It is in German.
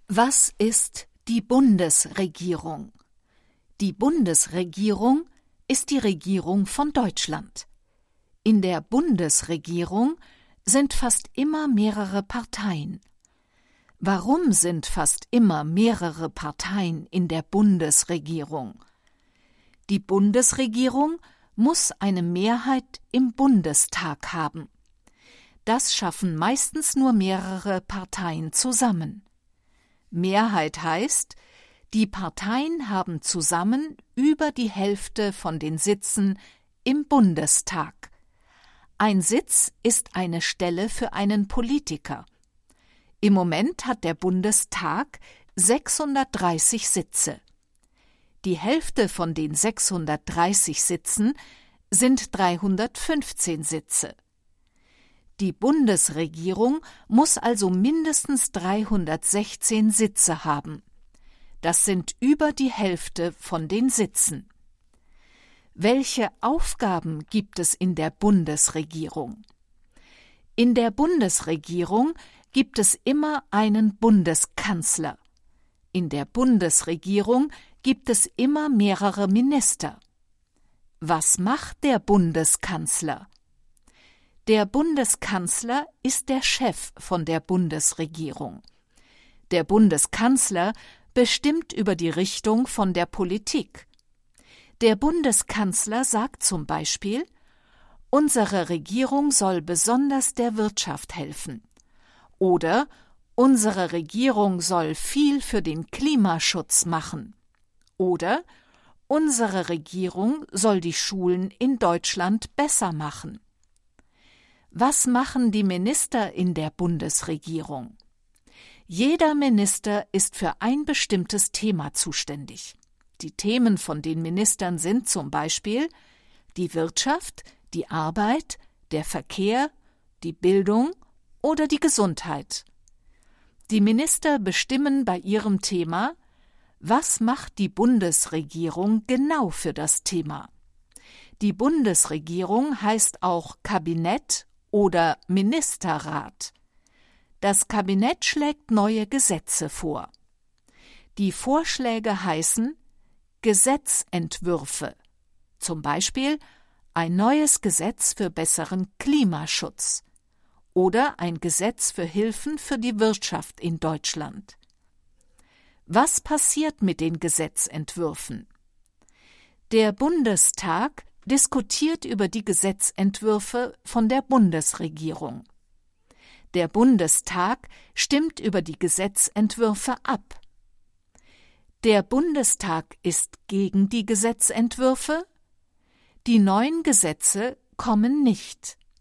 Was ist die Bundesregierung? Die Bundesregierung ist die Regierung von Deutschland. In der Bundesregierung sind fast immer mehrere Parteien. Warum sind fast immer mehrere Parteien in der Bundesregierung? Die Bundesregierung muss eine Mehrheit im Bundestag haben. Das schaffen meistens nur mehrere Parteien zusammen. Mehrheit heißt, die Parteien haben zusammen über die Hälfte von den Sitzen im Bundestag. Ein Sitz ist eine Stelle für einen Politiker. Im Moment hat der Bundestag 630 Sitze. Die Hälfte von den 630 Sitzen sind 315 Sitze. Die Bundesregierung muss also mindestens 316 Sitze haben. Das sind über die Hälfte von den Sitzen. Welche Aufgaben gibt es in der Bundesregierung? In der Bundesregierung gibt es immer einen Bundeskanzler. In der Bundesregierung gibt es immer mehrere Minister. Was macht der Bundeskanzler? Der Bundeskanzler ist der Chef von der Bundesregierung. Der Bundeskanzler bestimmt über die Richtung von der Politik. Der Bundeskanzler sagt zum Beispiel: Unsere Regierung soll besonders der Wirtschaft helfen. Oder unsere Regierung soll viel für den Klimaschutz machen. Oder unsere Regierung soll die Schulen in Deutschland besser machen. Was machen die Minister in der Bundesregierung? Jeder Minister ist für ein bestimmtes Thema zuständig. Die Themen von den Ministern sind zum Beispiel die Wirtschaft, die Arbeit, der Verkehr, die Bildung oder die Gesundheit. Die Minister bestimmen bei ihrem Thema, was macht die Bundesregierung genau für das Thema. Die Bundesregierung heißt auch Kabinett oder Ministerrat. Das Kabinett schlägt neue Gesetze vor. Die Vorschläge heißen Gesetzentwürfe, zum Beispiel ein neues Gesetz für besseren Klimaschutz oder ein Gesetz für Hilfen für die Wirtschaft in Deutschland. Was passiert mit den Gesetzentwürfen? Der Bundestag diskutiert über die Gesetzentwürfe von der Bundesregierung. Der Bundestag stimmt über die Gesetzentwürfe ab. Der Bundestag ist gegen die Gesetzentwürfe. Die neuen Gesetze kommen nicht.